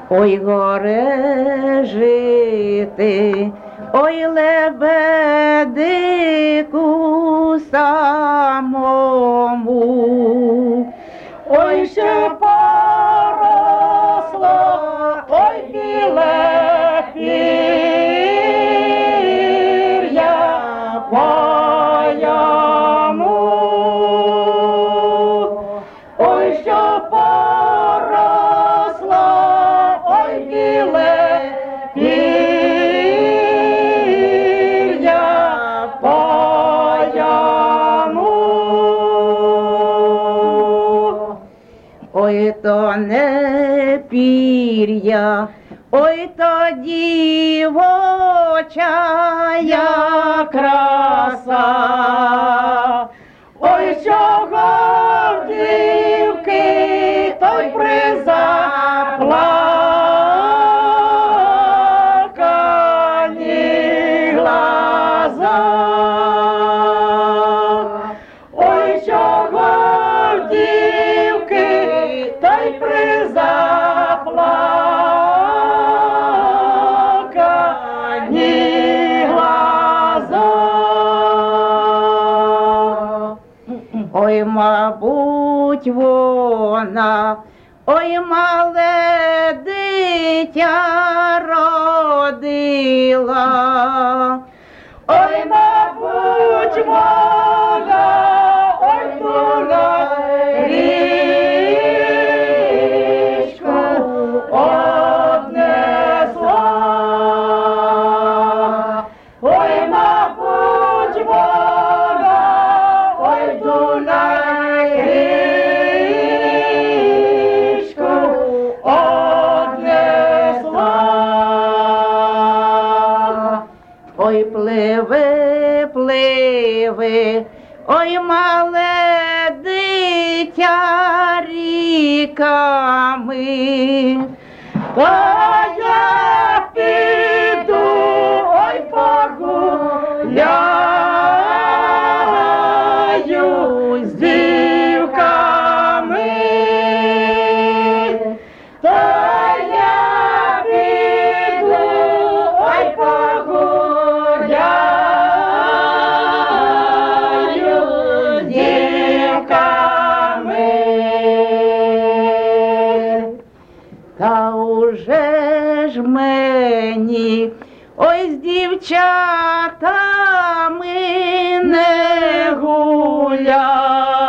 Ой, горе жити, ой, лебедику самому, ой, ще поросла, ой, біле пір'я моєму, ой, що поросла, ой, біле пір'я моєму. Ой, то не пір'я, ой, то дівочая краса, ой, чого в дівки той призаплакані глаза, ой, чого в дівки той призаплакані глаза. Ой, мабуть, вона, ой, мале дитя родила, ой, мабуть, вона, ой, тура річку однесла, ой, мабуть, вона, ой, Дунай річку однесла. Ой, пливе, пливе, ой, мале дитя ріками, та я піду, ой, погуляю з дівками, та я піду, ой, погуляю з дівками. Та уже ж мені, ой, з дівчатами не гуляй.